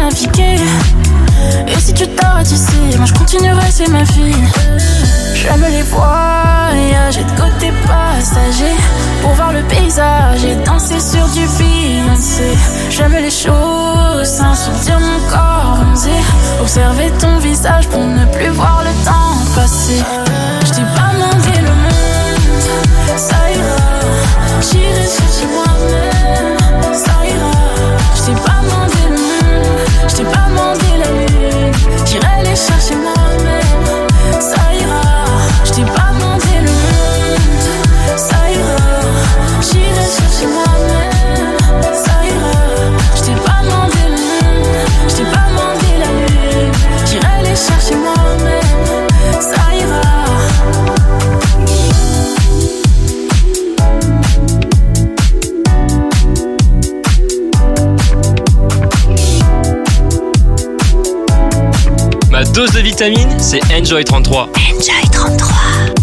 naviguer. Et si tu t'arrêtes ici, moi je continuerai, c'est ma fille. J'aime les voyages et de côté passager, pour voir le paysage et danser sur du Beyoncé. J'aime les choses sans sentir mon corps bronzer, observer ton visage pour ne plus voir le temps passer. Je t'ai pas demandé le monde, ça ira. J'irai chercher moi-même, ça ira. Je t'ai pas demandé le monde, je t'ai pas demandé la lune. J'irai les chercher moi-même, ça ira. Je t'ai pas demandé le monde, ça ira. J'irai chercher moi-même, ça ira. Je t'ai pas demandé le monde, je t'ai pas demandé la lune. J'irai les chercher moi-même, ça ira. Ma dose de vitamine, c'est Enjoy 33. Enjoy 33.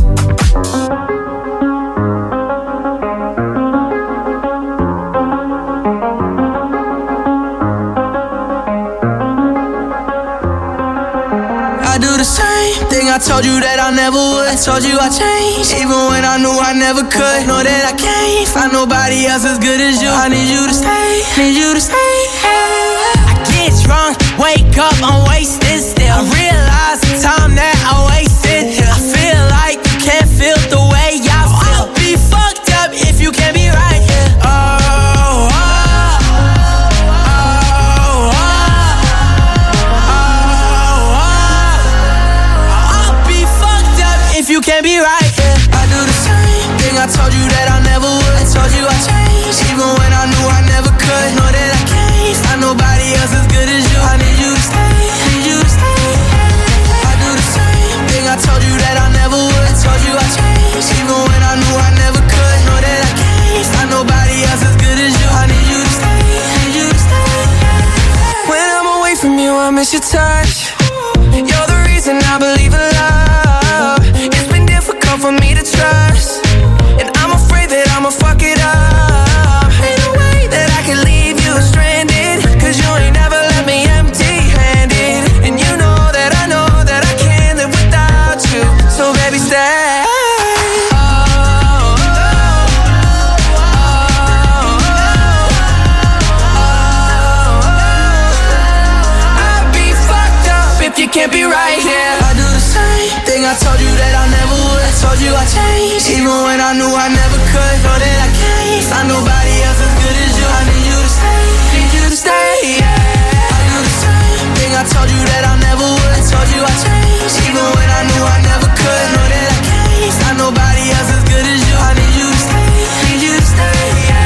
I do the same thing I told you that I never would. I told you I changed, even when I knew I never could. Know that I can't find nobody else as good as you. I need you to stay, need you to stay. I get drunk, wake up, I'm wasted still. I realize the time that I wasted here. I feel like you can't feel the way I feel. I'll be fucked up if you can't be right here. Oh, oh, oh, oh, oh, oh. I'll be fucked up if you can't be right here. I do the same thing I told you that I never would. I told you I changed, even when I knew I never could. Know that I can't find nobody else as good as you. I need you to stay, need you to stay. I do the same thing I told you that I never would. I told you I changed, even when I knew I never could. Know that I can't find nobody else as good as you. I need you to stay, need you to stay. When I'm away from you, I miss your touch. You're the reason I believe in love. It's been difficult for me to trust, and I'm afraid that I'ma fuck it up. Ain't no way that I can leave you stranded, cause you ain't never let me empty-handed. And you know that I can't live without you. So baby stay. I'd be fucked up if you can't be right here. I do the same thing I told you that I never would. I told you I changed, even when I knew I never could. Know that I can't find nobody else as good as you. I need you to stay, need you to stay. Yeah. I do the same thing I told you that I never would. I told you I changed, even when I knew I never could. Know that I can't find nobody else as good as you. I need you to stay, need you to stay. Yeah.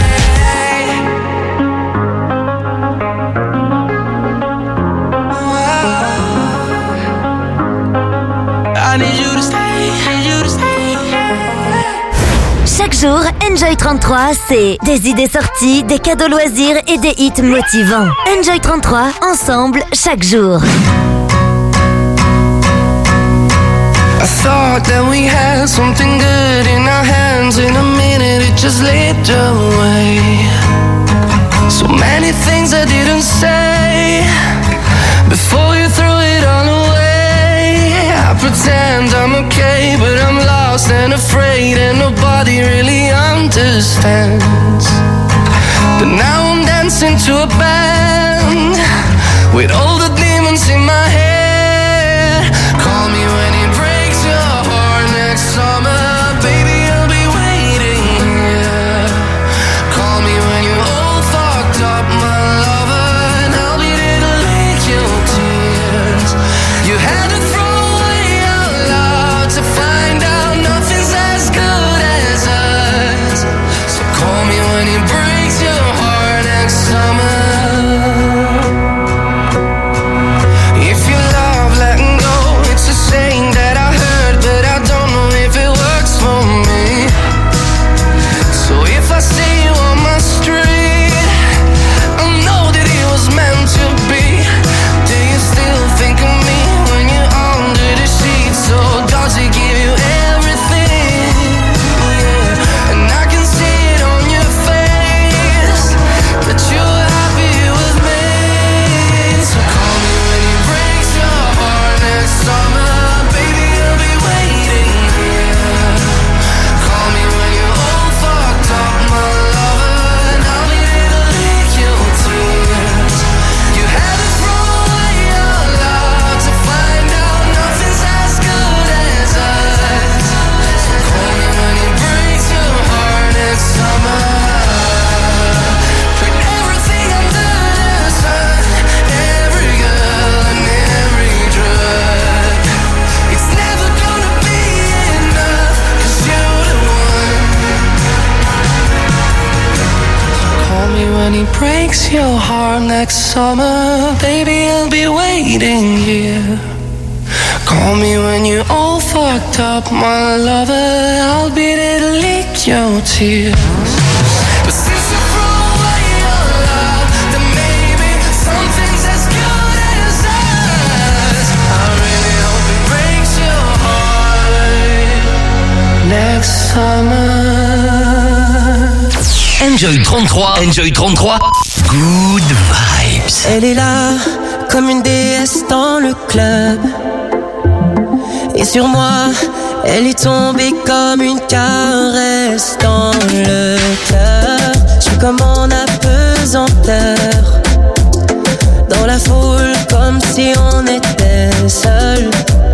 I need you to stay, need you to stay. Chaque jour, Enjoy 33, c'est des idées sorties, des cadeaux loisirs et des hits motivants. Enjoy 33, ensemble, chaque jour. I thought that we had something good in our hands. In a minute it just slipped away. So many things I didn't say before you threw it all away. I pretend I'm okay, but I'm lost and afraid, and nobody really understands. But now I'm dancing to a band with all the demons in my head. Call me when it breaks your heart next summer, baby, I'll be waiting, yeah. Call me when you're all fucked up, my lover, and I'll be there to lick your tears. You had to throw away our love to find out nothing's as good as us. So call me when it breaks your heart next summer. If you breaks your heart next summer, baby, I'll be waiting here. Call me when you're all fucked up, my lover, I'll be there to lick your tears. But since you threw away your love, then maybe something's as good as us. I really hope it breaks your heart next summer. Enjoy 33, Enjoy 33, good vibes. Elle est là, comme une déesse dans le club. Et sur moi, elle est tombée comme une caresse dans le cœur. Je suis comme en apesanteur, dans la foule comme si on était seul.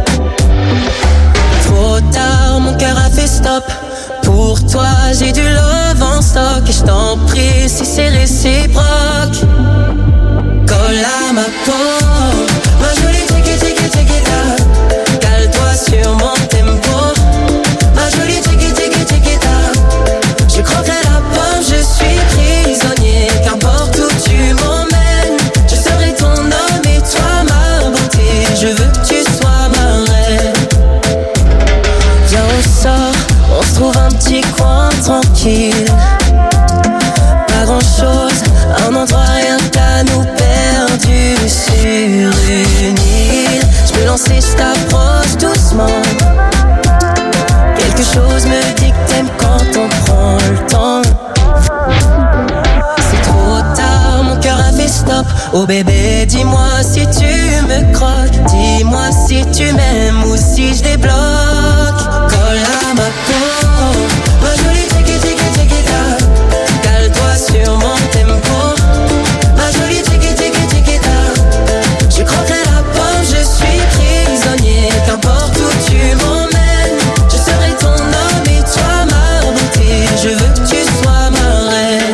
Trop tard, mon cœur a fait stop. Pour toi, j'ai du love en stock. Et je t'en prie, si c'est réciproque, colle à ma peau, ma jolie take it up. Cale-toi sur mon tempo, ma jolie take it up. Je croquerai la pomme, je suis prisonnier. Qu'importe où tu m'emmènes, je serai ton homme et toi ma beauté. Je veux que tu sois ma reine. Viens, on sort, on se trouve un petit coin tranquille. Pas grand chose, un endroit rien qu'à nous perdu sur une île. Je me lance et je t'approche doucement. Quelque chose me dit que t'aimes quand on prend le temps. C'est trop tard, mon cœur a fait stop. Oh bébé, dis-moi si tu me croques. Dis-moi si tu m'aimes ou si je débloque. Colle à ma peau, ma jolie take it up. Cale-toi sur mon tempo, ma jolie take it up. Je croquerai la pomme, je suis prisonnier. Qu'importe où tu m'emmènes, je serai ton homme et toi ma beauté. Je veux que tu sois ma reine.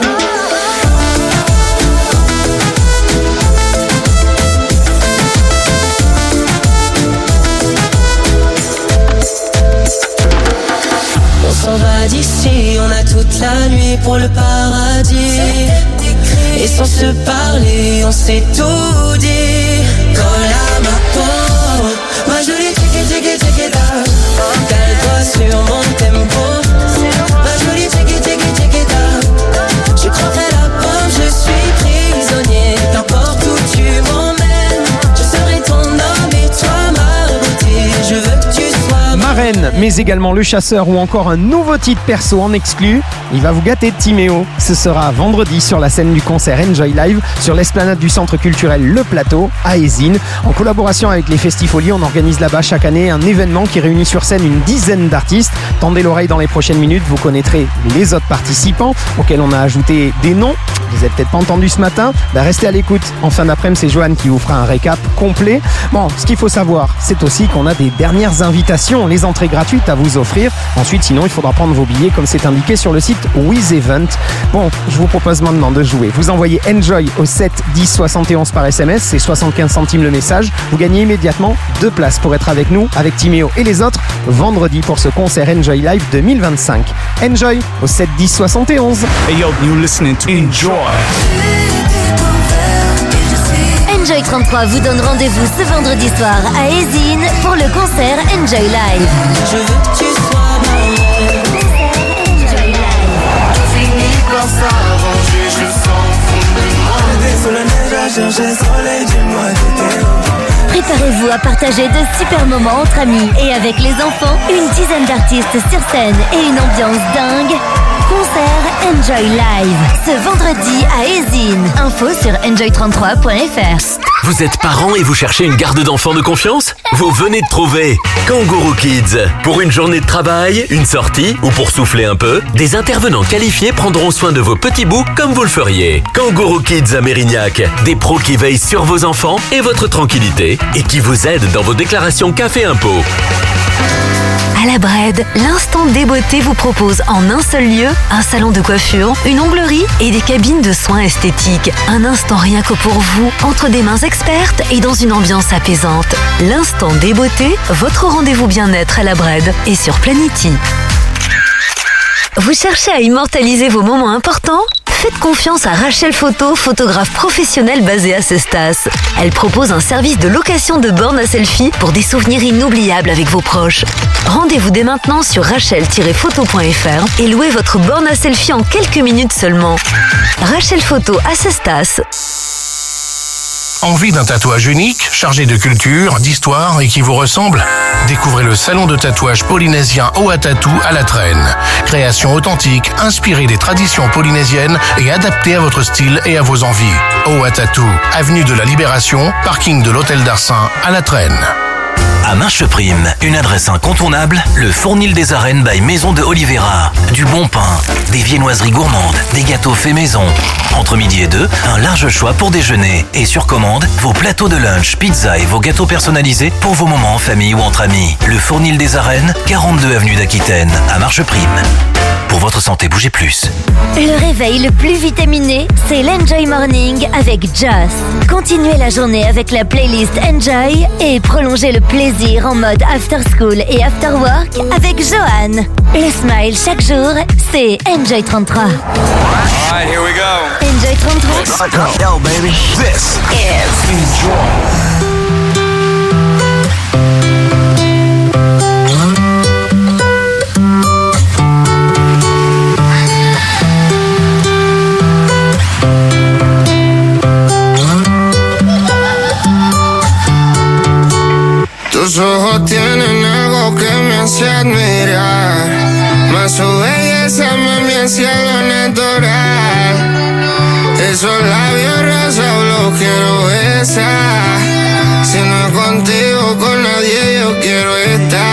On s'en va d'ici, on a toute la nuit pour le paradis. Et sans se parler, on s'est tout dit. Colle à ma peau, ma jolie take it up. Cale-toi sur mon tempo, ma jolie take it up. Je croquerai la pomme, je suis prisonnier. Qu'importe où tu m'emmènes, je serai ton homme et toi ma beauté. Je veux que tu sois ma reine, mais également Le Chasseur ou encore un nouveau titre perso en exclu. Il va vous gâter de Timéo. Ce sera vendredi sur la scène du concert Enjoy Live sur l'esplanade du centre culturel Le Plateau à Eysines. En collaboration avec les Festifolies, on organise là-bas chaque année un événement qui réunit sur scène une dizaine d'artistes. Tendez l'oreille dans les prochaines minutes, vous connaîtrez les autres participants auxquels on a ajouté des noms. Vous n'avez peut-être pas entendu ce matin, restez à l'écoute. En fin d'après-midi, c'est Johan qui vous fera un récap complet. Bon, ce qu'il faut savoir, c'est aussi qu'on a des dernières invitations, les entrées gratuites à vous offrir. Ensuite, sinon, il faudra prendre vos billets comme c'est indiqué sur le site With Event. Bon, je vous propose maintenant de jouer. Vous envoyez Enjoy au 7 10 71 par SMS, c'est 75 centimes le message. Vous gagnez immédiatement 2 places pour être avec nous, avec Timéo et les autres, vendredi pour ce concert Enjoy Live 2025. Enjoy au 7 10 71. Hey yo, you listening to Enjoy. Enjoy 33 vous donne rendez-vous ce vendredi soir à Eysines pour le concert Enjoy Live. Je veux que tu sois ma reine. Enjoy Live. Fini par s'arranger, je sens au fond de moi. Sous la neige à chercher le soleil, dis-moi j'étais. Préparez-vous à partager de super moments entre amis et avec les enfants. Une dizaine d'artistes sur scène et une ambiance dingue. Concert Enjoy Live ce vendredi à Eysines. Info sur enjoy33.fr. Vous êtes parent et vous cherchez une garde d'enfants de confiance? Vous venez de trouver Kangourou Kids. Pour une journée de travail, une sortie ou pour souffler un peu, des intervenants qualifiés prendront soin de vos petits bouts comme vous le feriez. Kangourou Kids à Mérignac. Des pros qui veillent sur vos enfants et votre tranquillité et qui vous aident dans vos déclarations café impôts. À la Bred, l'instant des beautés vous propose en un seul lieu un salon de coiffure, une onglerie et des cabines de soins esthétiques. Un instant rien que pour vous, entre des mains expertes et dans une ambiance apaisante. L'instant des beautés, votre rendez-vous bien-être à la Bred et sur Planety. Vous cherchez à immortaliser vos moments importants ? Faites confiance à Rachel Photo, photographe professionnelle basée à Cestas. Elle propose un service de location de bornes à selfie pour des souvenirs inoubliables avec vos proches. Rendez-vous dès maintenant sur rachel-photo.fr et louez votre borne à selfie en quelques minutes seulement. Rachel Photo à Cestas. Envie d'un tatouage unique, chargé de culture, d'histoire et qui vous ressemble? Découvrez le salon de tatouage polynésien Oatatou à La Traîne. Création authentique, inspirée des traditions polynésiennes et adaptée à votre style et à vos envies. Oatatou, avenue de la Libération, parking de l'Hôtel d'Arsin à La Traîne. À Marcheprime, une adresse incontournable, le Fournil des Arènes by Maison de Oliveira. Du bon pain, des viennoiseries gourmandes, des gâteaux faits maison. Entre midi et 2, un large choix pour déjeuner. Et sur commande, vos plateaux de lunch, pizza et vos gâteaux personnalisés pour vos moments en famille ou entre amis. Le Fournil des Arènes, 42 avenue d'Aquitaine, à Marcheprime. Pour votre santé, bougez plus. Le réveil le plus vitaminé, c'est l'Enjoy Morning avec Joss. Continuez la journée avec la playlist Enjoy et prolongez le plaisir en mode after school et after work avec Johan. Le smile chaque jour, c'est Enjoy 33. Alright, here we go. Enjoy 33. Yo, baby. This is Enjoy. Tus ojos tienen algo que me hace admirar, más su belleza me hace natural. Esos labios rosados los quiero besar, si no es contigo con nadie yo quiero estar.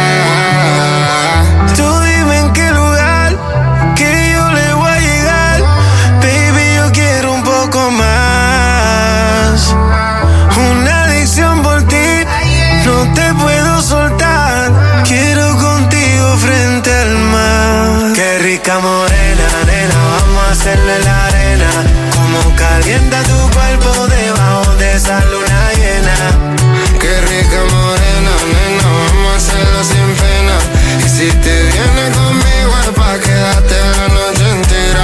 Tú dime en qué lugar que yo le voy a llegar, baby yo quiero un poco más, una adicción por ti. No te puedo soltar, quiero contigo frente al mar. Qué rica morena, nena, vamos a hacerlo en la arena. Como calienta tu cuerpo debajo de esa luna llena. Qué rica morena, nena, vamos a hacerlo sin pena. Y si te vienes conmigo es pa' quedarte la noche entera.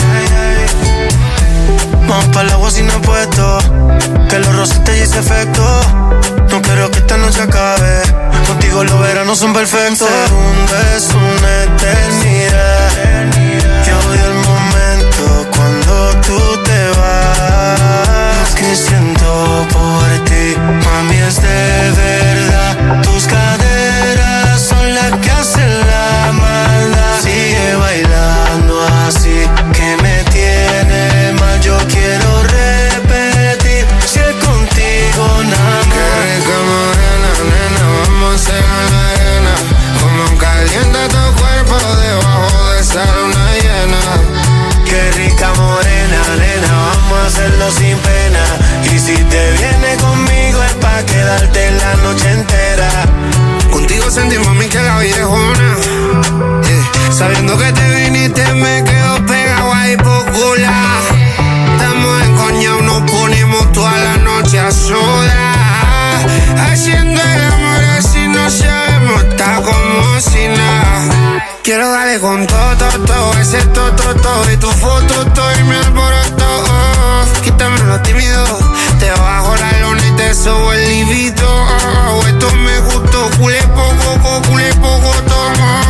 Vamos pa' el agua sin apuesto, que los rosas te hice efecto. No quiero que esta noche acabe, contigo los veranos son perfectos. Un segundo es una eternidad, yo odio el momento cuando tú te vas. Lo que siento por ti, mami, es de verdad. Tus caderas son las que hacen la maldad. Sigue bailando así, que me tiene mal, yo quiero repetir. Si es contigo nada más. Qué rica morena, nena, vamos a hacer la arena. Como calienta tu cuerpo debajo de esa luna llena. Qué rica morena, nena, vamos a hacerlo sin pena. Y si te vienes conmigo es pa' quedarte la noche entera. Contigo sentimos mami que la vida es una. Sabiendo que te viniste me quedo pegado ahí por cular. Estamos encoñados, nos ponemos toda la noche a solas, haciendo el amor así no sabemos, está como si nada. Quiero darle con todo, ese todo y tu foto, todo y mi alboroto. Quítame lo tímido, te bajo la lona y te subo el libido. Esto me gustó, culé poco, toma.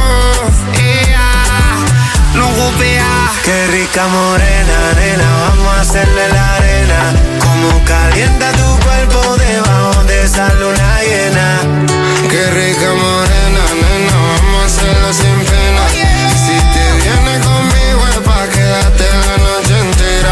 No golpea. Qué rica morena, nena, vamos a hacerle la arena. Como calienta tu cuerpo debajo de esa luna llena. Qué rica morena, nena, vamos a hacerlo sin pena. Y si te vienes conmigo es pa' quedarte la noche entera.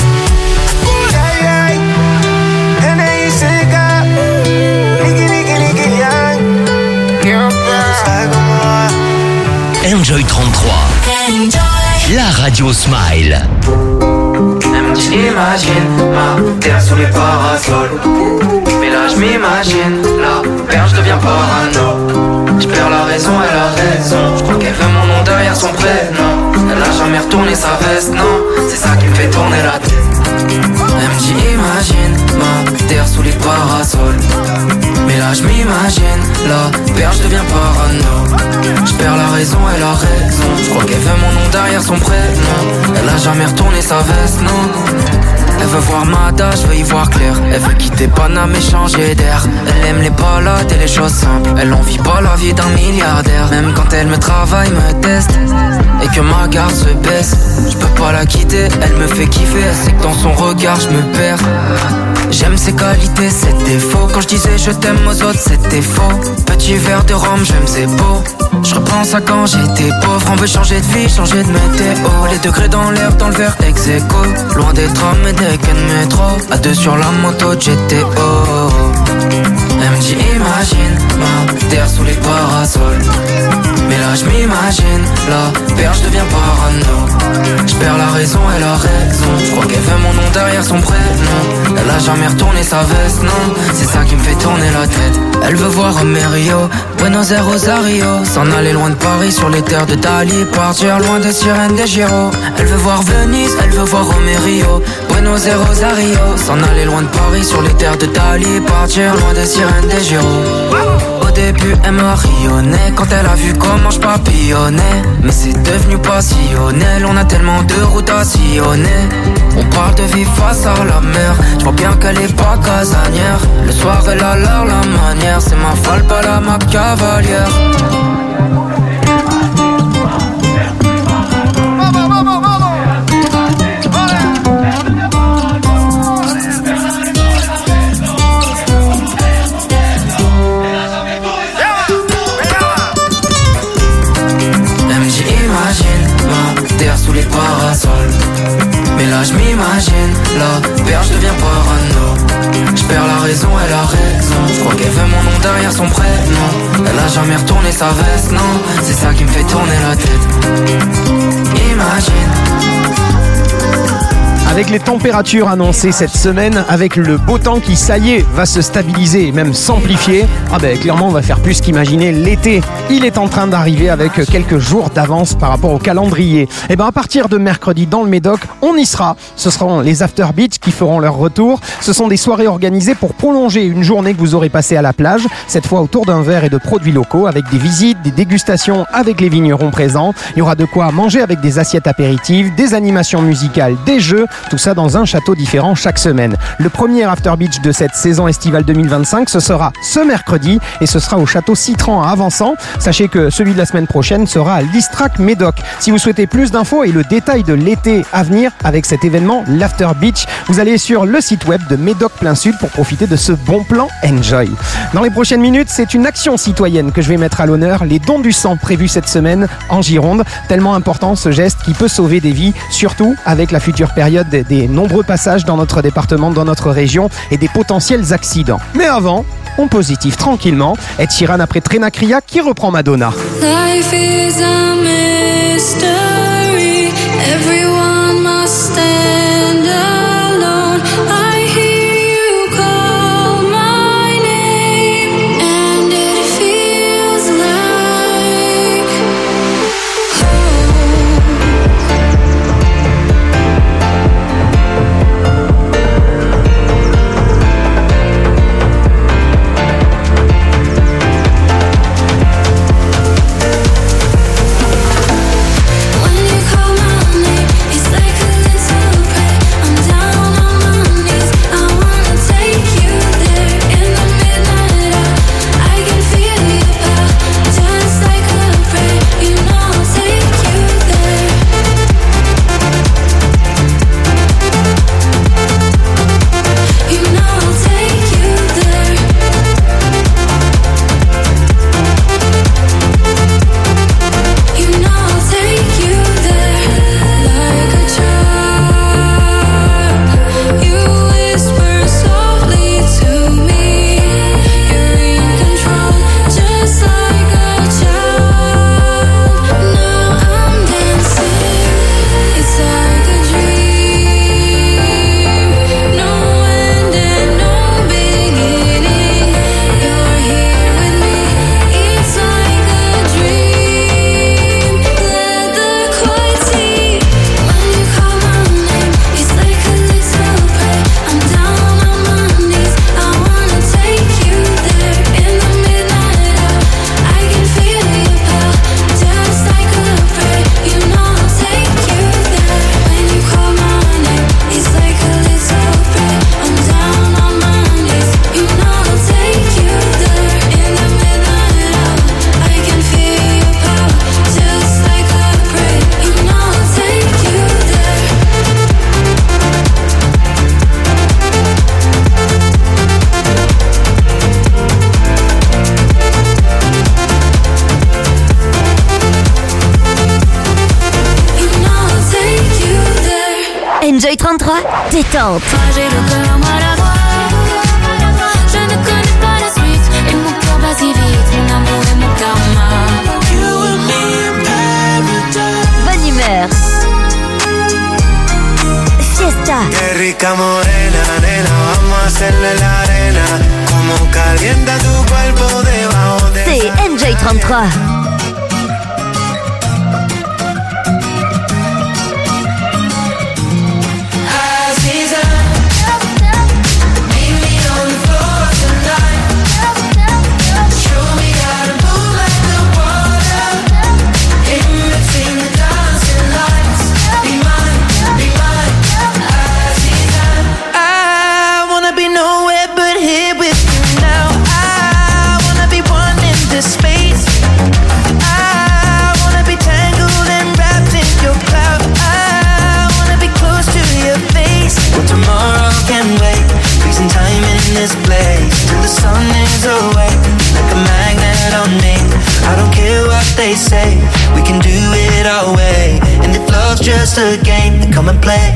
Enjoy 33. La radio Smile. J'imagine ma terre sous les parasols. Mais là je m'imagine, la perche devient parano. Je perds la raison, elle a raison. Je crois qu'elle veut mon nom derrière son prénom. Elle a jamais retourné sa veste, non. C'est ça qui me fait tourner la tête. Elle me dit imagine ma terre sous les parasols. Mais là je m'imagine, la perche devient parano. Je perds la raison. raison, elle a raison. Je crois qu'elle veut mon nom derrière son prénom. Elle a jamais retourné sa veste, non. Elle veut voir Mada, je veux y voir clair. Elle veut quitter Paname et changer d'air. Elle aime les balades et les choses simples. Elle en vit pas la vie d'un milliardaire. Même quand elle me travaille, me teste et que ma garde se baisse, je peux pas la quitter, elle me fait kiffer. Elle sait que dans son regard je me perds. J'aime ses qualités, ses défauts. Quand je disais je t'aime aux autres, c'était faux. Petit verre de rhum, j'aime ses beaux. Je repense à quand j'étais pauvre. On veut changer de vie, changer de météo. Les degrés dans l'air, dans le verre ex aequo. Loin des trams et des quais de métro. À deux sur la moto GTO. Elle me dit imagine ma terre sous les parasols. Mais là je m'imagine, la perche devient parano. Je perds la raison, elle a raison. Je crois qu'elle veut mon nom derrière son prénom. Elle a jamais retourné sa veste, non. C'est ça qui me fait tourner la tête. Elle veut voir Rio, Buenos Aires, Rosario. S'en aller loin de Paris sur les terres de Dali. Partir loin des sirènes des Giro. Elle veut voir Venise, elle veut voir Rio, Buenos Aires, Rosario. S'en aller loin de Paris sur les terres de Dali. Partir loin des sirènes des Giro. Au début elle me rayonnait quand elle a vu comment je papillonnais. Mais c'est devenu passionnel, on a tellement de routes à sillonner. On parle de vivre face à la mer, je vois bien qu'elle est pas casanière. Le soir elle a l'air la manière, c'est ma folle pas la ma cavalière. Sous les parasols. Mais là je m'imagine, la perche devient parano. Je perds la raison, elle a raison. Je crois qu'elle veut mon nom derrière son prénom. Elle a jamais retourné sa veste, non. C'est ça qui me fait tourner la tête. Imagine. Avec les températures annoncées cette semaine, avec le beau temps qui, ça y est, va se stabiliser et même s'amplifier, clairement on va faire plus qu'imaginer l'été. Il est en train d'arriver avec quelques jours d'avance par rapport au calendrier. Et à partir de mercredi dans le Médoc, on y sera. Ce seront les After Beach qui feront leur retour. Ce sont des soirées organisées pour prolonger une journée que vous aurez passée à la plage, cette fois autour d'un verre et de produits locaux, avec des visites, des dégustations avec les vignerons présents. Il y aura de quoi manger avec des assiettes apéritives, des animations musicales, des jeux. Tout ça dans un château différent chaque semaine. Le premier After Beach de cette saison estivale 2025, ce sera ce mercredi et ce sera au château Citran à Avançant. Sachez que celui de la semaine prochaine sera à l'Istrac Médoc. Si vous souhaitez plus d'infos et le détail de l'été à venir avec cet événement, l'After Beach, vous allez sur le site web de Médoc Plein Sud pour profiter de ce bon plan Enjoy. Dans les prochaines minutes, c'est une action citoyenne que je vais mettre à l'honneur, les dons du sang prévus cette semaine en Gironde. Tellement important ce geste qui peut sauver des vies, surtout avec la future période des nombreux passages dans notre département, dans notre région et des potentiels accidents. Mais avant, on positive tranquillement. Ed Sheeran après Trenacria qui reprend Madonna. Life is a mystery. Everyone must stand alone. I hear you call my name, and it feels like when you call my name, it's like a little 33, détente. Moi j'ai le cœur maladroit. Je ne connais pas la suite. Et mon cœur bat si vite. Mon amour et mon karma. You and me in paradise. Bonne humeur. Fiesta. Qué rica morena, nena, vamos a hacerle la arena. Como calienta tu cuerpo debajo de. C'est Enjoy 33. This place till the sun is awake, like a magnet on me. I don't care what they say, we can do it our way. And if love's just a game, then come and play.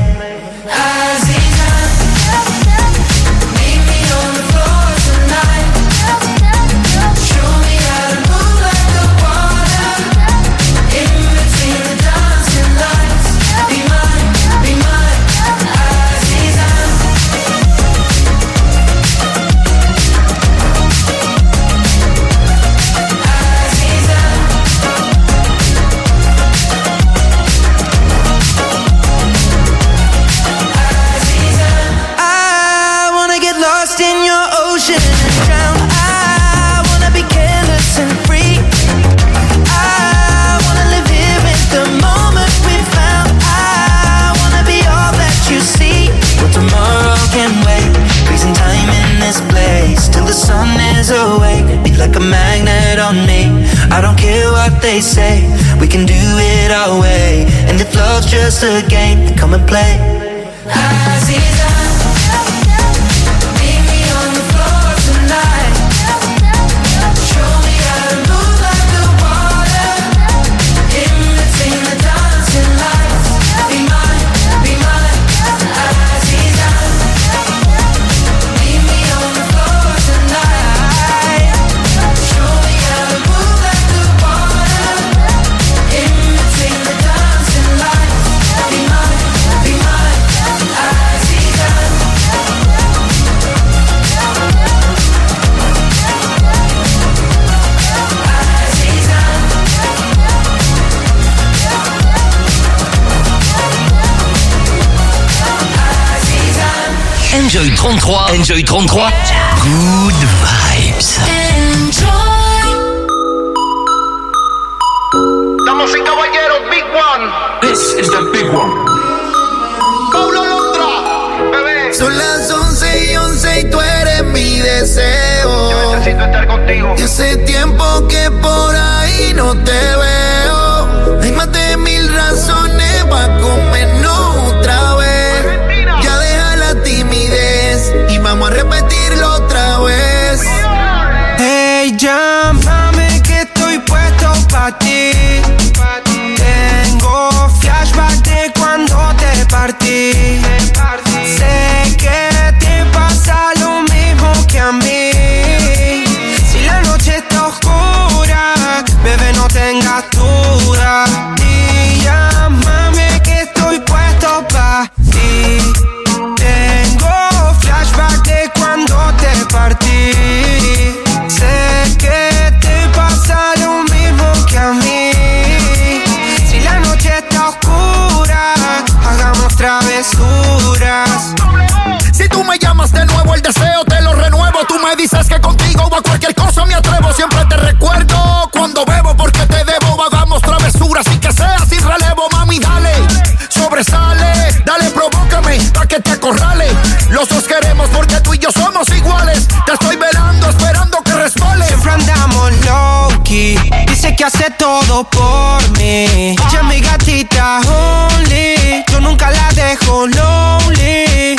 Meet me on the floor tonight. Show me how to move like the water. In between the dancing lights. Be mine, be mine. Like a magnet on me. I don't care what they say, we can do it our way. And if love's just a game, then come and play. Meet me on the floor tonight. Show me how to move like the water. In between the dancing lights. Be mine, be mine. Meet me on the floor tonight. Enjoy 33. Enjoy 33. Good vibes. Damas y caballeros, Big One. This is the big one. Paulo Londra, bebé. Son las 11:11 y tú eres mi deseo. Yo necesito estar contigo. Y hace tiempo que por ahí no te veo. Hay más de 1000 razones para comernos otra vez. Argentina. Ya deja la timidez y vamos a repetirlo otra vez. Hey, llámame que estoy puesto pa' ti. Tengo flashback de cuando te partí. Sé que te pasa lo mismo que a mí. Si la noche está oscura, bebé, no tengas duda. Y llámame que estoy puesto pa' ti. Tengo flashback de cuando te partí. Sé que te pasa lo mismo que a mí. Si la noche está oscura, hagamos travesuras. Si tú me llamas de nuevo, el deseo te lo renuevo. Tú me dices que contigo a cualquier cosa me atrevo. Siempre te recuerdo cuando bebo porque te debo. Hagamos travesuras y que sea sin relevo. Mami, dale, sobresale. Dale, provócame pa' que te acorrale. Los dos queremos porque tú y yo somos iguales. Te estoy velando, esperando que resbales. Siempre andamos low-key. Dice que hace todo por mí. Ella es mi gatita only. Yo nunca la dejo lonely.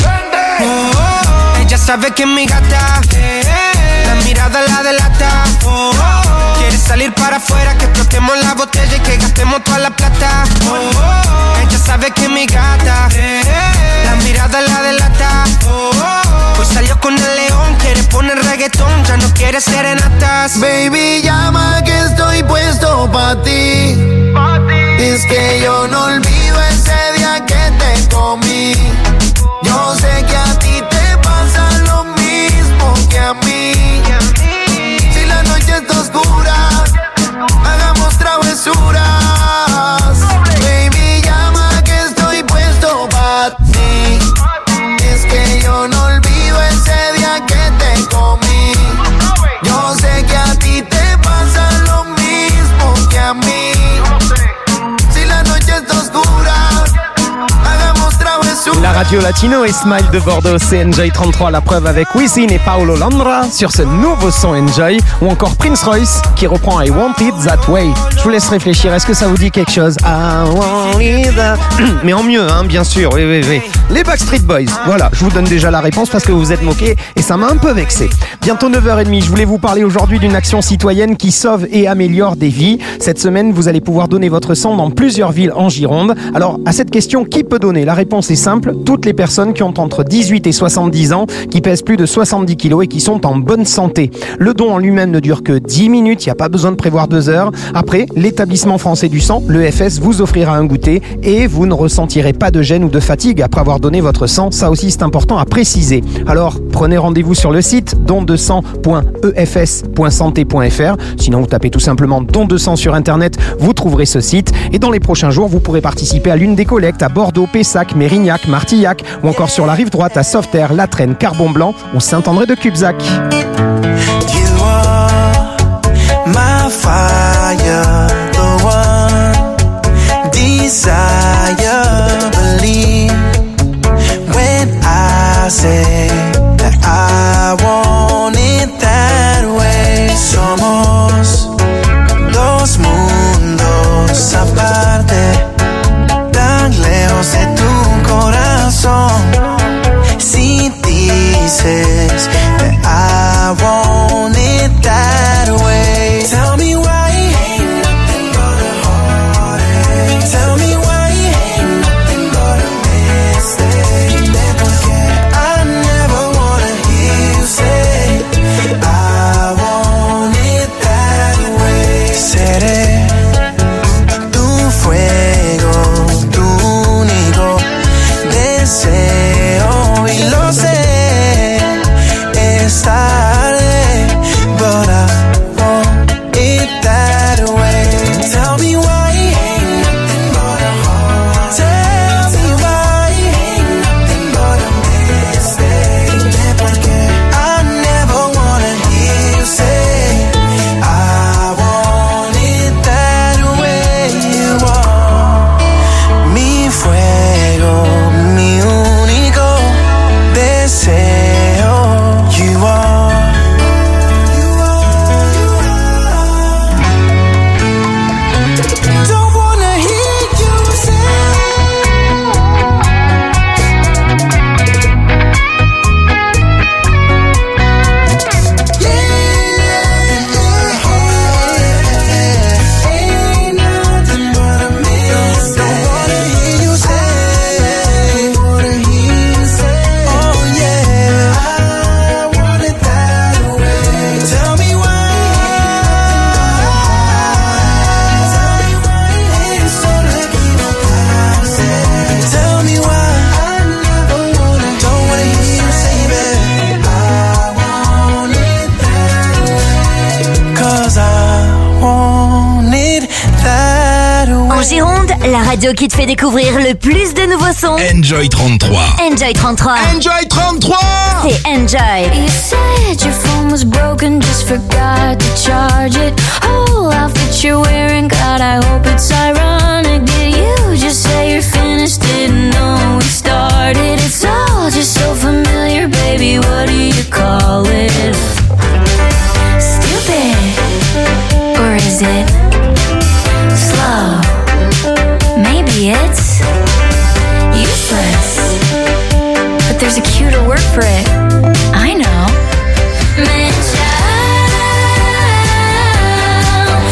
Ella sabe que es mi gata. La mirada la delata. Quiere salir para afuera, que explotemos la botella y que gastemos toda la plata. Ella sabe que es mi gata, la mirada la delata. Hoy salió con el león, quiere poner reggaetón, ya no quiere serenatas. Baby, llama que estoy puesto pa' ti. Es que yo no olvido ese día que te comí. Yo sé que a ti te pasa lo mismo que a mí. Si la noche está oscura, hagamos travesuras. Baby, llama que estoy puesto pa' ti. Es que yo no olvido ese día que te comí. Yo sé que a ti te pasa lo mismo que a mí. Si la noche está oscura, hagamos travesuras. La radio latino et Smile de Bordeaux, c'est Enjoy 33, la preuve avec Wisin et Paulo Londra sur ce nouveau son Enjoy, ou encore Prince Royce qui reprend I Want It That Way. Je vous laisse réfléchir, est-ce que ça vous dit quelque chose? I want it that... Mais en mieux, hein, bien sûr, oui. Les Backstreet Boys, voilà, je vous donne déjà la réponse parce que vous vous êtes moqués et ça m'a un peu vexé. Bientôt 9h30, je voulais vous parler aujourd'hui d'une action citoyenne qui sauve et améliore des vies. Cette semaine, vous allez pouvoir donner votre sang dans plusieurs villes en Gironde. Alors, à cette question, qui peut donner? La réponse est simple, toutes les personnes qui ont entre 18 et 70 ans, qui pèsent plus de 70 kilos et qui sont en bonne santé. Le don en lui-même ne dure que 10 minutes, il n'y a pas besoin de prévoir 2 heures. Après, l'établissement français du sang, l'EFS, vous offrira un goûter et vous ne ressentirez pas de gêne ou de fatigue après avoir donné votre sang. Ça aussi, c'est important à préciser. Alors, prenez rendez-vous sur le site don2sang.efs.santé.fr. Sinon, vous tapez tout simplement don de sang sur Internet, vous trouverez ce site. Et dans les prochains jours, vous pourrez participer à l'une des collectes à Bordeaux, Pessac, Mérignac, Martillac ou encore sur la rive droite à Sauveterre, La Traîne, Carbon-Blanc ou Saint-André-de-Cubzac. You are my fire, the one desire, believe when I say that I want it that way. Somos dos mundos aparte, tan lejos de tu corazón. Si dices that I want it that way, tell me why ain't nothing but a heartache. Tell me why ain't nothing but a mistake. Porque I never wanna hear you say I want it that way. Seré tu fuego, tu único deseo, y lo sé, es tarde, but I want it that way. Tell me why ain't nothing but a heart. Tell me why ain't nothing but a mistake. Porque I never wanna hear you say I want it that way. You are mi fuego, mi único deseo. You are. Don't wanna hear you say ain't nothing but a mistake. Don't wanna hear you say. Don't wanna hear you say. Oh yeah, I want it that way. Tell me why. Es solo equivocarse. Tell me why. I never wanna. Don't wanna hear you say, baby, I want it that way. 'Cause I want it that way. En Gironde, la radio qui te fait découvrir le plus de nouveaux sons. Enjoy 33. Enjoy 33. Enjoy 33. C'est Enjoy. You said your phone was broken, just forgot to charge it. Oh, outfit you're wearing, God, I hope it's ironic. Did you just say you're finished? Didn't know we started. It's all just so familiar, baby. What do you call it? Stupid, or is it slow? Maybe it's useless, but there's a cuter word for it. I know. Man child,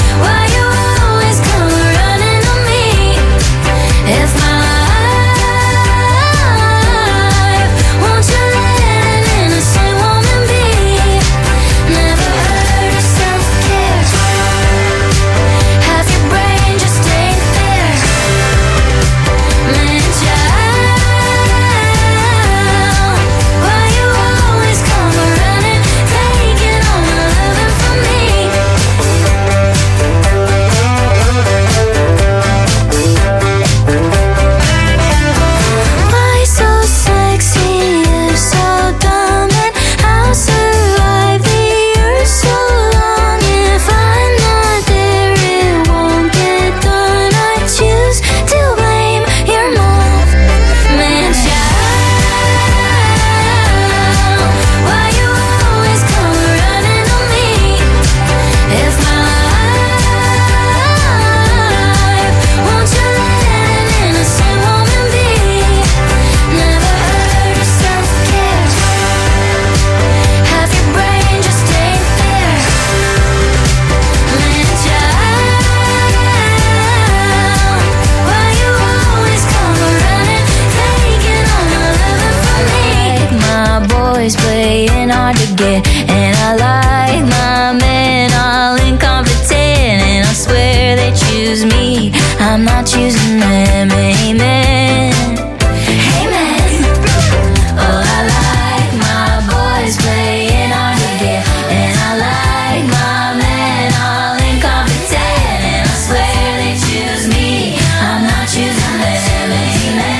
playing hard to get. And I like my men all incompetent, and I swear they choose me, I'm not choosing them. Amen. Amen. Oh, I like my boys playing hard to get, and I like my men all incompetent, and I swear they choose me, I'm not choosing them. Amen.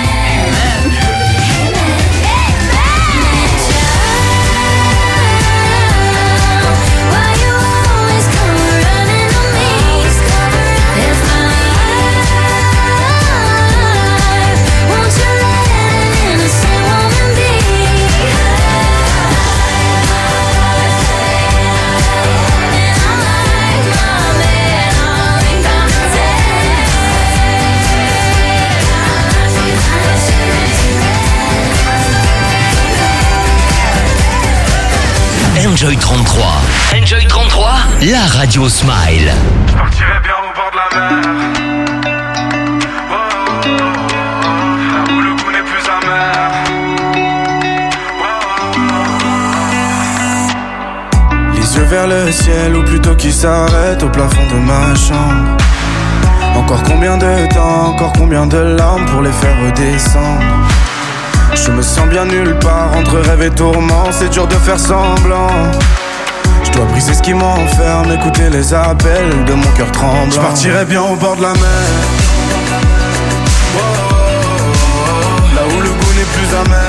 Enjoy 33. Enjoy 33, la radio Smile. Je partirais bien au bord de la mer. Là où le goût n'est plus amer. Les yeux vers le ciel, ou plutôt qui s'arrête au plafond de ma chambre. Encore combien de temps, encore combien de larmes pour les faire redescendre. Je me sens bien nulle part, entre rêve et tourment, c'est dur de faire semblant. Je dois briser ce qui m'enferme, écouter les appels de mon cœur tremblant. Je partirais bien au bord de la mer, là où le goût n'est plus amer.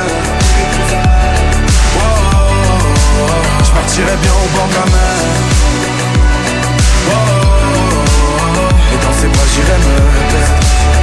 Je partirais bien au bord de la mer, et dans ses bras j'irais me perdre.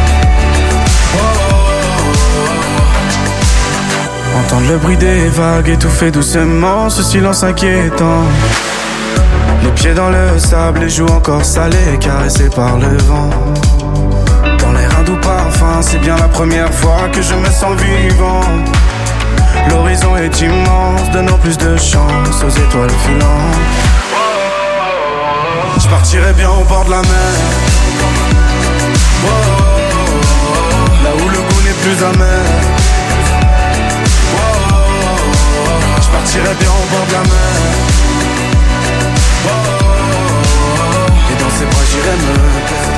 Entendre le bruit des vagues étouffer doucement ce silence inquiétant. Les pieds dans le sable, les joues encore salées, caressées par le vent. Dans l'air un doux parfum, c'est bien la première fois que je me sens vivant. L'horizon est immense, donnant plus de chance aux étoiles filantes. Je partirais bien au bord de la mer, là où le goût n'est plus amer. Je partirais bien au bord de la mer, et dans ses bras j'irais me perdre.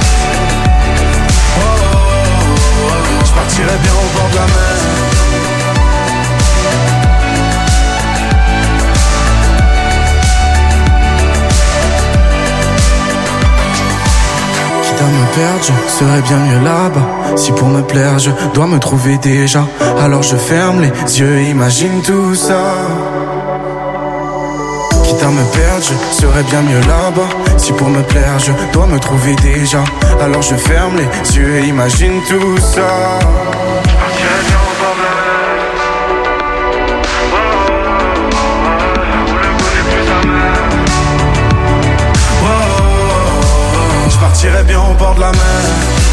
Je partirais bien au bord de la mer. Quitte à me perdre, je serais bien mieux là-bas. Si pour me plaire, je dois me trouver déjà, alors je ferme les yeux et imagine tout ça. Quitte à me perdre, je serais bien mieux là-bas. Si pour me plaire, je dois me trouver déjà, alors je ferme les yeux et imagine tout ça. Je partirais bien au bord de la mer,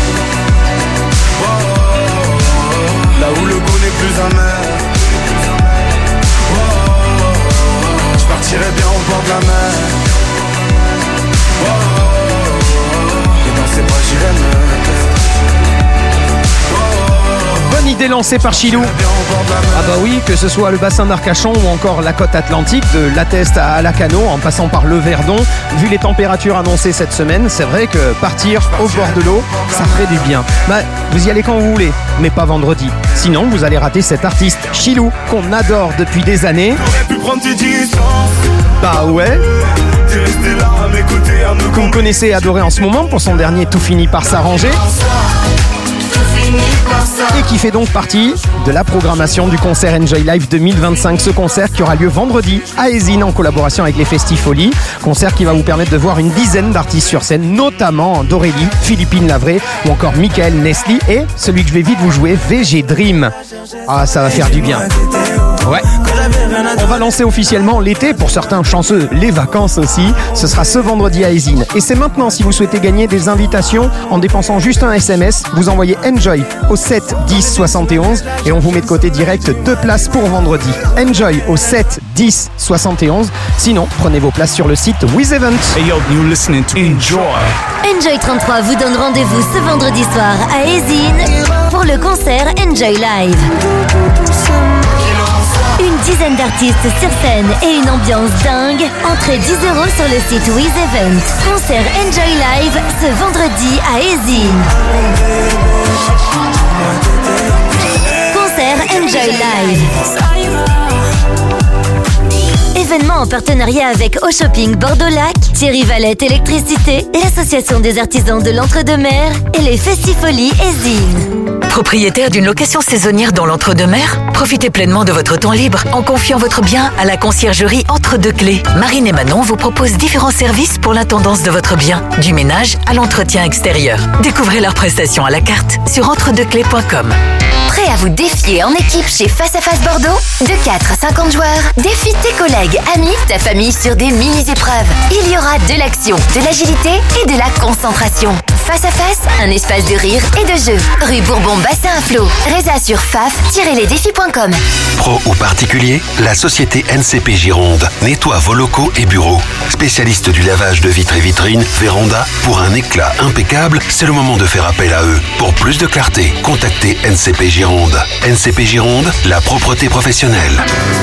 là où le goût n'est plus amer. Je partirais bien au bord de la mer, et dans ses bras j'irais me perdre. Bonne idée lancée par Chilou. Ah bah oui, que ce soit le bassin d'Arcachon ou encore la côte atlantique, de l'Ateste à Lacano, en passant par le Verdon. Vu les températures annoncées cette semaine, c'est vrai que partir au bord de l'eau, ça ferait du bien. Bah, vous y allez quand vous voulez, mais pas vendredi. Sinon, vous allez rater cet artiste Chilou, qu'on adore depuis des années. Bah ouais. Que vous connaissez et adorez en ce moment pour son dernier Tout finit par s'arranger. Et qui fait donc partie de la programmation du concert Enjoy Live 2025. Ce concert qui aura lieu vendredi à Ezine en collaboration avec les Festifolies. Concert qui va vous permettre de voir une dizaine d'artistes sur scène, notamment d'Aurélie, Philippine Lavray ou encore Michael Nestlé et celui que je vais vite vous jouer, VG Dream. Ah, ça va faire du bien. Ouais. On va lancer officiellement l'été, pour certains chanceux, les vacances aussi. Ce sera ce vendredi à Ezine. Et c'est maintenant, si vous souhaitez gagner des invitations, en dépensant juste un SMS, vous envoyez Enjoy au 7 10 71 et on vous met de côté direct 2 places pour vendredi. Enjoy au 7 10 71. Sinon, prenez vos places sur le site WizEvent. Hey yo, you listening to Enjoy. Enjoy 33 vous donne rendez-vous ce vendredi soir à Ezine pour le concert Enjoy Live. Une dizaine d'artistes sur scène et une ambiance dingue. Entrée 10 € sur le site Wiz Event. Concert Enjoy Live ce vendredi à Eysines. Concert Enjoy Live. Événement en partenariat avec Au Shopping Bordeaux-Lac, Thierry Valette Électricité, l'Association des artisans de l'Entre-deux-Mers et les Festifolies Eysines. Propriétaire d'une location saisonnière dans l'Entre-deux-Mers, profitez pleinement de votre temps libre en confiant votre bien à la conciergerie Entre Deux Clés. Marine et Manon vous proposent différents services pour l'intendance de votre bien, du ménage à l'entretien extérieur. Découvrez leurs prestations à la carte sur entredeuxclés.com. Prêt à vous défier en équipe chez Face à Face Bordeaux? De 4 à 50 joueurs, défie tes collègues, amis, ta famille sur des mini-épreuves. Il y aura de l'action, de l'agilité et de la concentration. Face à Face, un espace de rire et de jeu. Rue Bourbon, Bassin à Flot. Résa sur faf-lesdéfis.com. Pro ou particulier, la société NCP Gironde nettoie vos locaux et bureaux. Spécialiste du lavage de vitres et vitrines, Véranda, pour un éclat impeccable, c'est le moment de faire appel à eux. Pour plus de clarté, contactez NCP Gironde. NCP Gironde, la propreté professionnelle.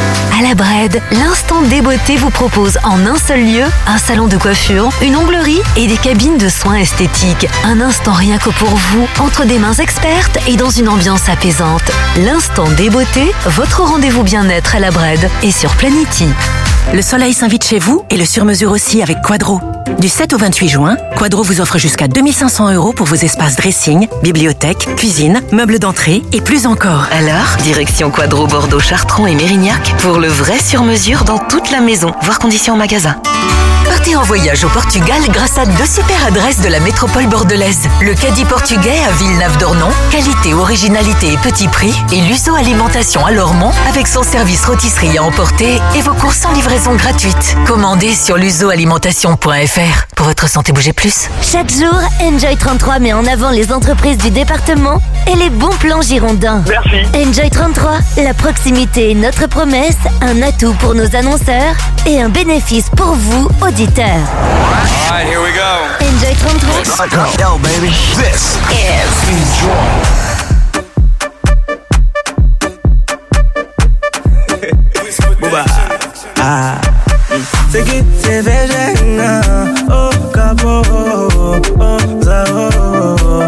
À la Brède, l'instant débeauté vous propose en un seul lieu un salon de coiffure, une onglerie et des cabines de soins esthétiques. Un instant rien que pour vous, entre des mains expertes et dans une ambiance apaisante. L'instant débeauté, votre rendez-vous bien-être à la Brède et sur Planity. Le soleil s'invite chez vous et le sur-mesure aussi avec Quadro. Du 7 au 28 juin, Quadro vous offre jusqu'à 2500 € pour vos espaces dressing, bibliothèque, cuisine, meubles d'entrée et plus encore. Alors, direction Quadro Bordeaux, Chartrons et Mérignac pour le vrai sur-mesure dans toute la maison, voire conditions en magasin. Partez en voyage au Portugal grâce à 2 super adresses de la métropole bordelaise. Le Caddie portugais à Villeneuve-d'Ornon, qualité, originalité et petit prix. Et l'Uso Alimentation à Lormont avec son service rôtisserie à emporter et vos courses en livraison gratuite. Commandez sur l'usoalimentation.fr. Pour votre santé, bougez plus. Chaque jour, Enjoy 33 met en avant les entreprises du département et les bons plans girondins. Merci. Enjoy 33, la proximité est notre promesse, un atout pour nos annonceurs et un bénéfice pour vous, auditeurs. Alright, here we go. Enjoy 33. Yo, baby. This is Enjoy. Booba. C'est qui c'est végéna. Oh, capo. Oh, zao.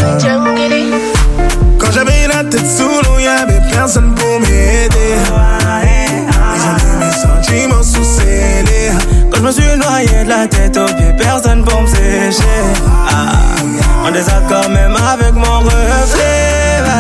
Quand j'avais la tête sous l'eau, y'avait personne pour m'aider. Ils ont mis mes sentiments sous scellés. Quand je me suis noyé de la tête aux pieds, personne pour me sécher. En désaccord même avec mon reflet.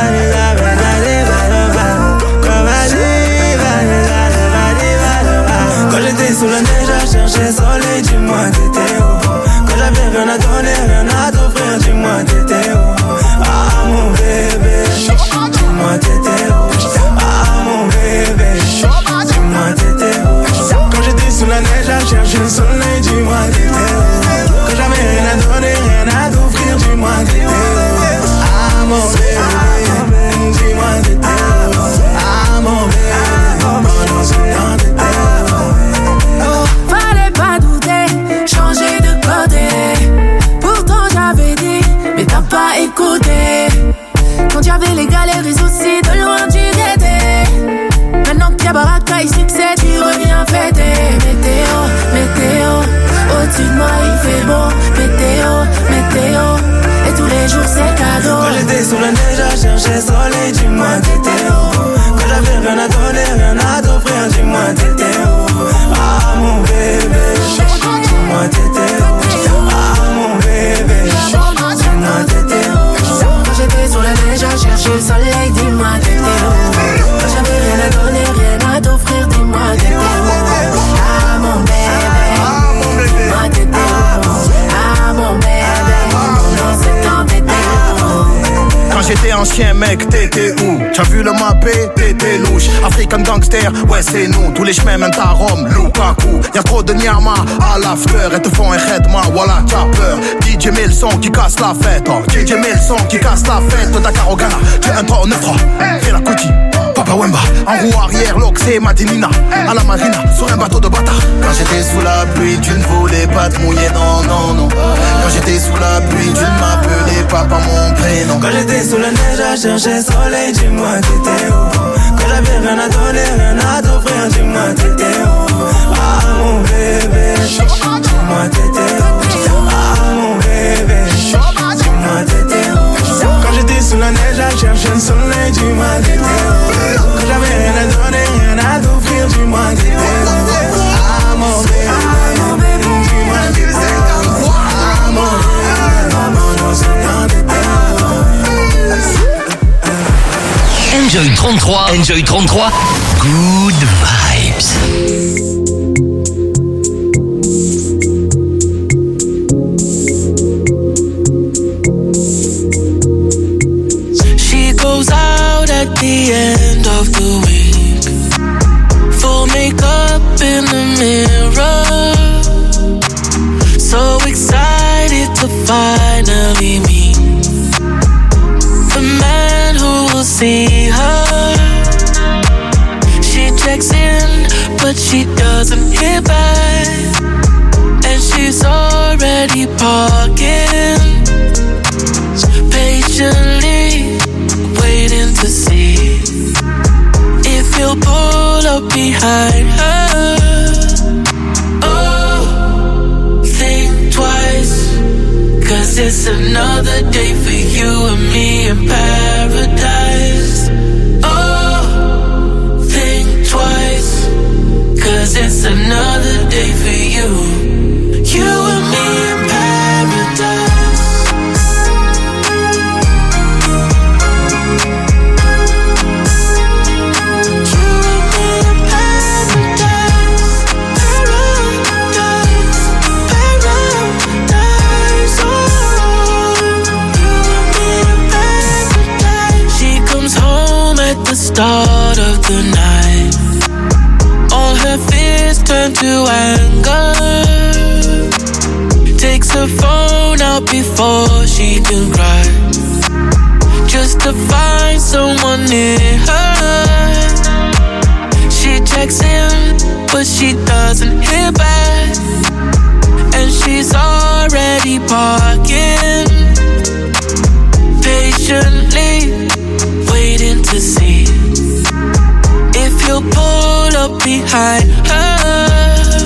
Quand j'étais sous la neige à chercher soleil, dis-moi t'étais où? Quand j'avais rien à donner, rien à t'offrir, dis-moi t'étais où? Ah mon bébé, dis-moi t'étais où? Ah mon bébé, dis-moi t'étais où? Quand j'étais sous la neige à chercher le soleil, dis-moi t'étais où? Quand j'avais rien à donner, rien à t'offrir, dis-moi t'étais où? Ah mon bébé, dis-moi t'étais où? Ah mon bébé, pendant ce temps t'étais où? Fallait pas douter, changer de côté. Pourtant j'avais dit, mais t'as pas écouté. Quand y'avais les galères et soucis, de loin tu guettais. Maintenant qu'il y a baraka et succès, tu reviens fêter. Météo, météo, au-dessus de moi il fait beau. Météo, météo, et tous les jours c'est cadeau. Quand j'étais sous la neige à chercher soleil, dis-moi t'étais où? Quand j'avais rien à donner, rien à t'offrir, dis-moi t'étais où? Ah mon bébé, dis-moi t'étais où? Ah mon bébé, dis-moi t'étais où? Quand j'étais sous la neige à chercher le soleil, dis-moi t'étais où? Quand j'avais rien à donner, rien à t'offrir, dis-moi t'étais où? Ah mon bébé, dis-moi t'étais où? Ah mon bébé, non c'est quand t'étais où? Quand j'étais ancien mec, t'étais où? T'as vu le mappé, t'étais louche. African gangster, ouais c'est nous. Tous les chemins mènent à Rome, Lukaku. Y'a trop de nyama à l'after. Elles te font un khedma, voilà t'as peur. DJ met le son qui casse la fête. Oh. DJ met le son qui casse la fête. Dakar au Ghana, j'ai un 3 au 9-3. Fais la Kuti, Papa Wemba. En roue arrière, l'Oxé, Madinina. À la marina, sur un bateau de bâtard. Quand j'étais sous la pluie, tu ne voulais pas te mouiller, non, non, non. Quand j'étais sous la pluie, tu ne m'appelais pas par mon prénom. Quand j'étais sous la neige à chercher le soleil, dis-moi t'étais où? Quand j'avais rien à donner, rien à t'offrir, dis-moi t'étais où? Ah mon bébé, dis-moi t'étais où? Ah mon bébé, dis-moi t'étais où? Quand j'étais sous la neige à chercher le soleil, dis-moi t'étais où? Quand j'avais rien à donner, rien à t'offrir, dis-moi t'étais où? Ah mon bébé, dis-moi t'étais où? Ah mon bébé, maman, c'est tant t'étais où? Enjoy 33, Enjoy 33, good vibes. At the end of the week, full makeup in the mirror, so excited to finally meet the man who will see her. She checks in, but she doesn't hear back, and she's already parking patiently, waiting to see if he'll pull up behind her. Oh, think twice, 'cause it's another day for you and me in paradise. Oh, think twice, 'cause it's another day for you, you and me in paradise. The start of the night, all her fears turn to anger. Takes her phone out before she can cry, just to find someone near her. She checks in, but she doesn't hear back, and she's already parking patiently, waiting to see if he'll pull up behind her.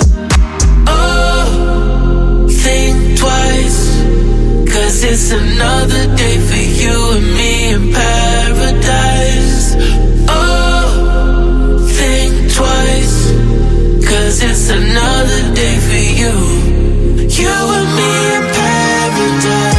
Oh, think twice, 'cause it's another day for you and me in paradise. Oh, think twice, 'cause it's another day for you, you and me in paradise.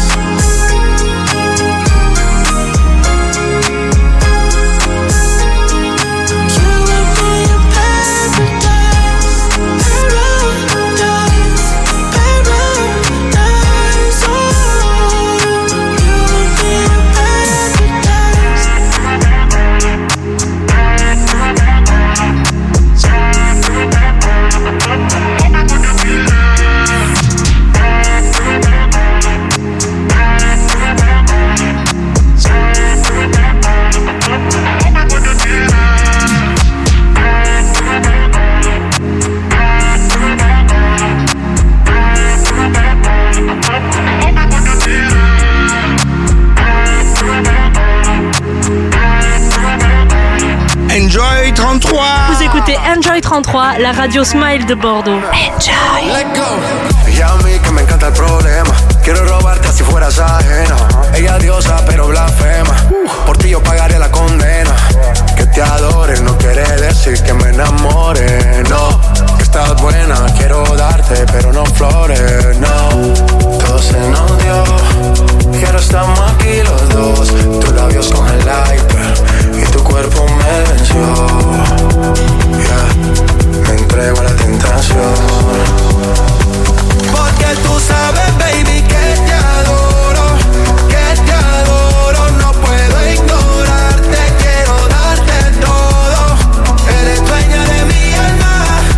Enjoy 33. Vous écoutez Enjoy 33, la radio Smile de Bordeaux. Enjoy. Let go. Y a mí que me encanta el problema. Quiero robarte si fueras ajena. Ella diosa pero blasfema. Por ti yo pagaré la condena. Que te adore no quiere decir que me enamore. No, que estás buena, quiero darte pero no flores. No, todo se nos dio y ahora estamos aquí los dos. Tus labios con el iPad y tu cuerpo me venció. Yeah, me entrego a la tentación. Porque tú sabes, baby, que te adoro, no puedo ignorarte, quiero darte todo. Eres dueña de mi alma,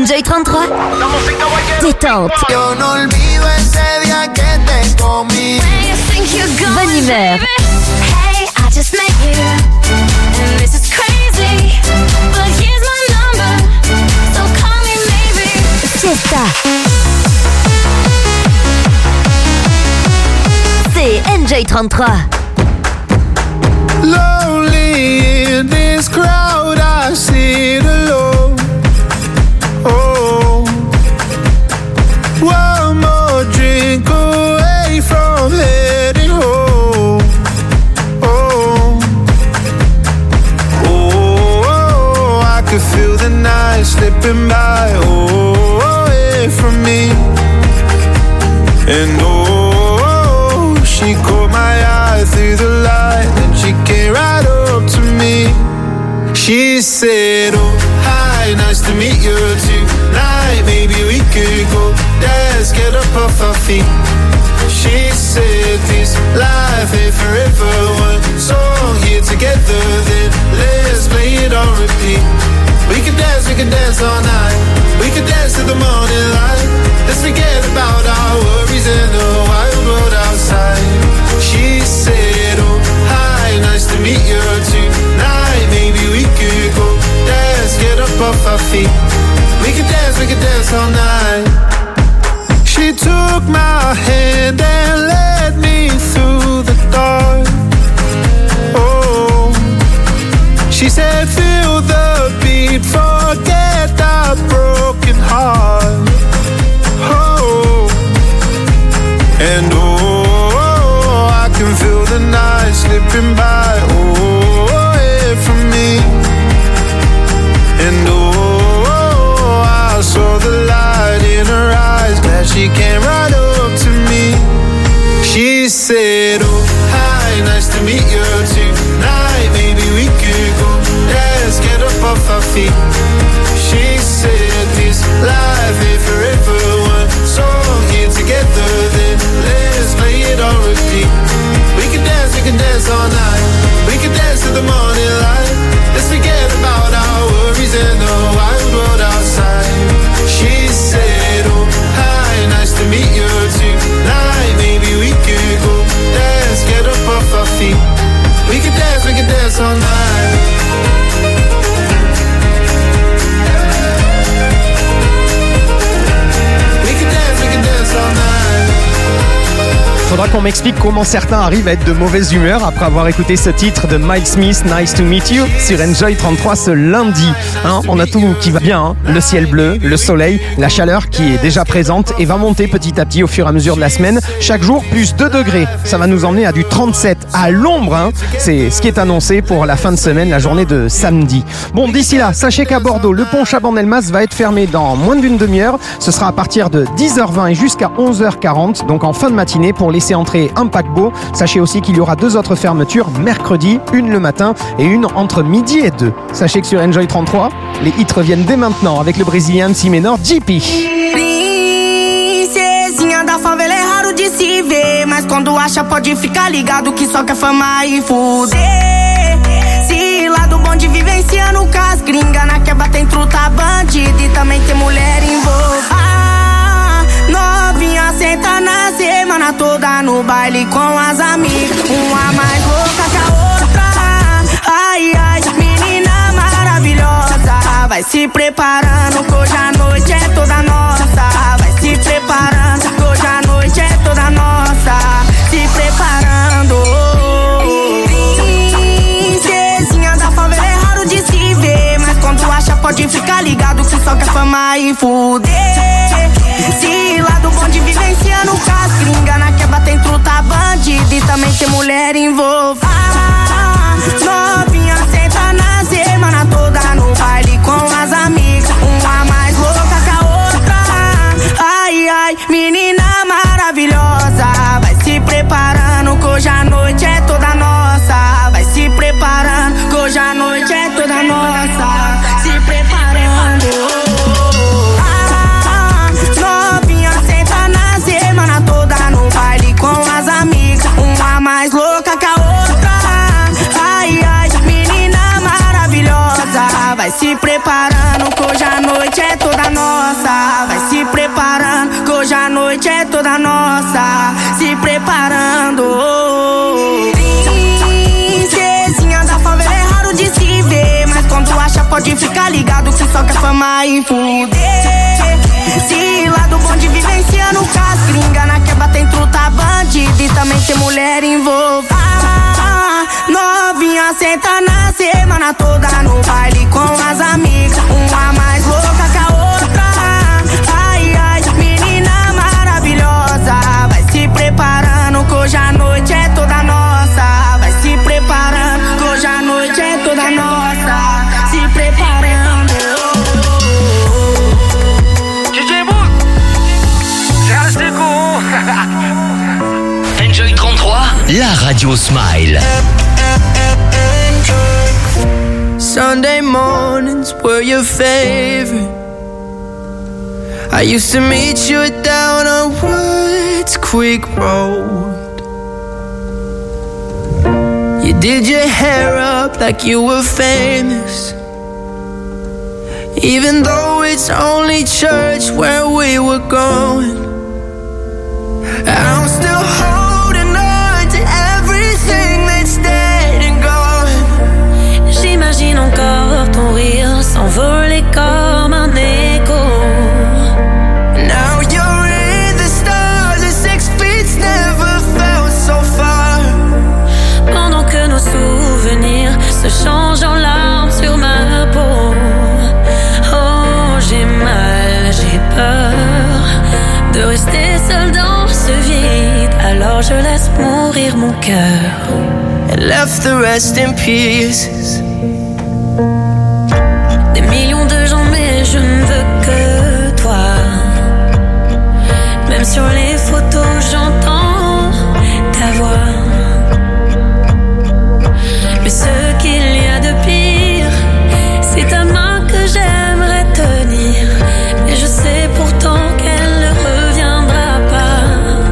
Enjoy 33. Détente. Yo no olvido ese día que te comí. Bonne humeur. Hey, I just met you, and this is crazy, but here's my number, so call me maybe. Fiesta. C'est Enjoy 33. Lonely in this crowd, I sit alone. Oh, one more drink away from heading home. Oh, oh, I could feel the night slipping by. Oh, away from me. And oh, she caught my eye through the light, and she came right up to me. She said, oh, hi, nice to meet you tonight. Maybe we could go dance, get up off our feet. She said, this life ain't forever. One song here together, then let's play it on repeat. We can dance all night. We can dance to the morning light. Let's forget about our worries and the wild world outside. She said, oh, hi, nice to meet you tonight. Maybe we could go dance, get up off our feet. We can dance all night. She took my hand and led me through the dark. Oh, she said, feel the beat, forget our broken heart. Oh, and oh, I can feel the night slipping by. Oh, away from me. And oh, I saw the light in her eyes. Glad she came right up to me. She said, oh, hi, nice to meet you tonight. Maybe we could go dance, get up off our feet. She said, this life ain't forever. One song here together, then let's play it on repeat. We can dance all night. We can dance to the morning light. Let's forget about our worries and the wild world outside. She said, oh, hi, nice to meet you tonight. Maybe we could go dance, get up off our feet. We can dance all night. Faudra qu'on m'explique comment certains arrivent à être de mauvaise humeur après avoir écouté ce titre de Miles Smith, Nice to Meet You, sur Enjoy 33 ce lundi. On a tout qui va bien, hein. Le ciel bleu, le soleil, la chaleur qui est déjà présente et va monter petit à petit au fur et à mesure de la semaine. Chaque jour, plus 2 degrés. Ça va nous emmener à du 37 à l'ombre. Hein. C'est ce qui est annoncé pour la fin de semaine, la journée de samedi. Bon, d'ici là, sachez qu'à Bordeaux, le pont Chaban-Delmas va être fermé dans moins d'une demi-heure. Ce sera à partir de 10h20 et jusqu'à 11h40, donc en fin de matinée pour laisser entrer un paquebot. Sachez aussi qu'il y aura 2 autres fermetures mercredi, une le matin et une entre midi et 2. Sachez que sur Enjoy 33, les hits reviennent dès maintenant avec le Brésilien MC Menor, JP. Princesinha da favela é raro de se ver, mas quando acha pode ficar ligado que só quer fama e fuder. Se lá do bonde vivenciando com as gringas, na quebra tem truta bandida e também tem mulher envolvida. Novinha senta na semana toda no baile com as amigas, uma mais louca que a outra. Ai, ai, menina maravilhosa, vai se preparando que hoje a noite é toda nossa. Vai se preparando que hoje a noite é toda nossa. Se preparando. Princesinha da favela é raro de se ver, mas quando acha pode ficar ligado que só quer fama e fuder. Se lá do bonde vivenciando com as gringas, na quebra tem truta bandida e também tem mulher envolvida. Novinha senta na semana toda no baile com as amigas, uma mais louca que a outra. Ai, ai, menina maravilhosa, vai se preparando que hoje a noite é toda nossa. Vai se preparando que hoje a noite é toda nossa. Se preparando. Novinha senta na semana toda no baile com as amigas, uma mais louca que a outra. Ai, ai, menina maravilhosa, vai se preparando. só quer fama e fuder. Se lá do bonde vivenciando o caso, gringa na quebra tem truta bandida e também tem mulher envolvida. Novinha senta na semana toda no baile com as amigas, uma mais louca que a outra. Ai, ai, menina maravilhosa, vai se preparando que hoje a noite é toda nossa. Vai se preparando que hoje a noite é toda nossa. Se preparando. DJ Book, j'ai un secours. Enjoy 33, la radio Smile. Sunday mornings were your favorite. I used to meet you down on Woods Creek Road. You did your hair up like you were famous, even though it's only church where we were going. I'm still holding on to everything that's dead and gone. J'imagine encore ton rire s'envoler comme un écho. Now you're in the stars, and 6 feet never felt so far. Pendant que nos souvenirs se changent en larmes sur ma peau. Oh, j'ai mal, j'ai peur de rester seule dans ce vide. Alors je laisse mourir mon cœur. And left the rest in pieces. Des millions de gens mais je ne veux que toi. Même sur les photos j'entends ta voix. Mais ce qu'il y a de pire, c'est ta main que j'aimerais tenir. Mais je sais pourtant qu'elle ne reviendra pas.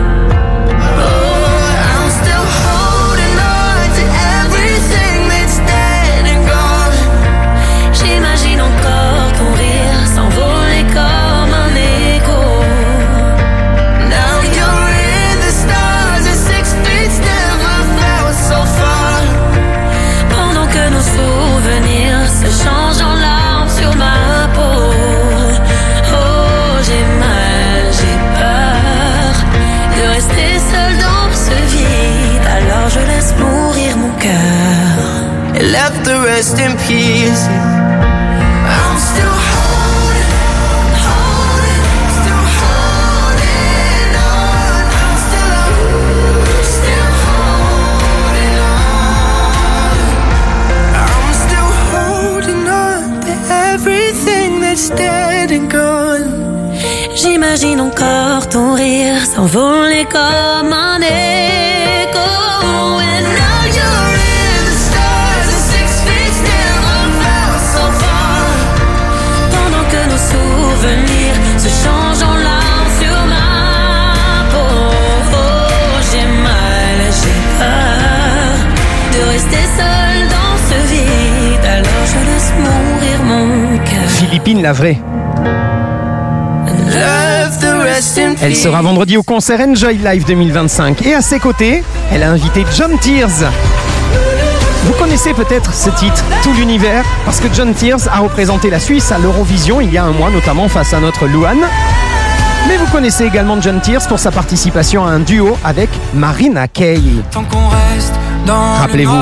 Oh, I'm still holding on to everything that's dead and gone. J'imagine encore ton rire s'envoler comme un écho. Now you're in the stars, and 6 feet never felt so far. Pendant que nos souvenirs se changent en larmes sur ma peau. Oh, j'ai mal, j'ai peur de rester seule dans ce vide. Alors je laisse mourir mon cœur. And left the rest in pieces. I'm still holding, still holding on. I'm still holding on. I'm still holding on to everything that's dead and gone. J'imagine encore ton rire s'envoler comme un écho. And now you're In the stars, and 6 feet never felt so far. pendant que nos souvenirs se changent en larmes sur ma peau. Oh, j'ai mal, j'ai peur de rester seule dans ce vide. Alors je laisse mourir mon cœur. Philippine la vraie. Left the rest in Elle peace. sera vendredi au concert Enjoy Live 2025. Et à ses côtés, elle a invité John Tears. Vous connaissez peut-être ce titre, Tout l'univers, parce que John Tears a représenté la Suisse à l'Eurovision il y a un mois, notamment face à notre Louane. Mais vous connaissez également John Tears pour sa participation à un duo avec Marina Kaye. Tant qu'on reste dans Rappelez-vous.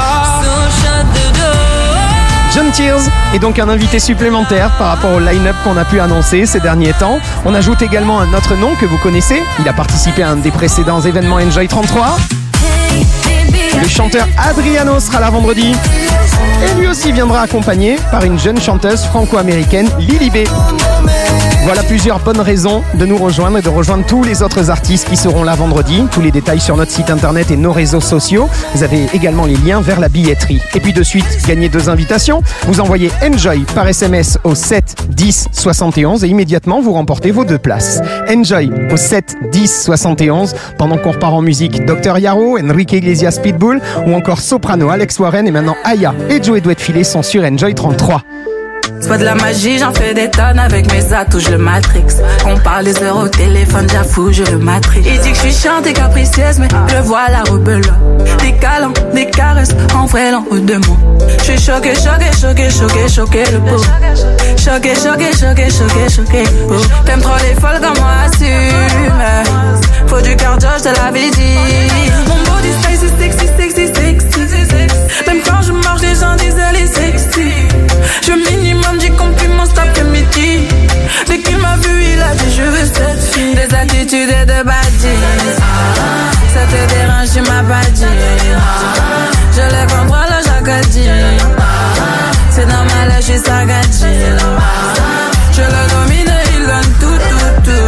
John Tears est donc un invité supplémentaire par rapport au line-up qu'on a pu annoncer ces derniers temps. On ajoute également un autre nom que vous connaissez. Il a participé à un des précédents événements Enjoy 33. Le chanteur Adriano sera là vendredi. Et lui aussi viendra accompagné par une jeune chanteuse franco-américaine, Lily B. Voilà plusieurs bonnes raisons de nous rejoindre et de rejoindre tous les autres artistes qui seront là vendredi. Tous les détails sur notre site internet et nos réseaux sociaux. Vous avez également les liens vers la billetterie. Et puis de suite, gagnez 2 invitations. Vous envoyez Enjoy par SMS au 7 10 71 et immédiatement vous remportez vos 2 places. Enjoy au 7 10 71 pendant qu'on repart en musique. Dr Yaro, Enrique Iglesias Pitbull ou encore Soprano, Alex Warren et maintenant Aya et Joey Douet Filet sont sur Enjoy 33. C'est pas de la magie, j'en fais des tonnes avec mes atouts, je le matrix. On parle des heures au téléphone, j'avoue, je le matrix. Il dit que je suis chiante et capricieuse, mais je vois la rebelle. Des câlins, des caresses, en vrai l'en haut de moi. Je suis choqué, le pauvre. Choqué, oh. T'aimes trop les folles comme moi, assume. Faut du cardio, je te l'avais dit. Mon body sexy. Même quand je marche, les gens disent elle est sexy. Je minimum 10 compliments cet après-midi. Dès qu'il m'a vu, il a dit je veux cette fille. Des attitudes et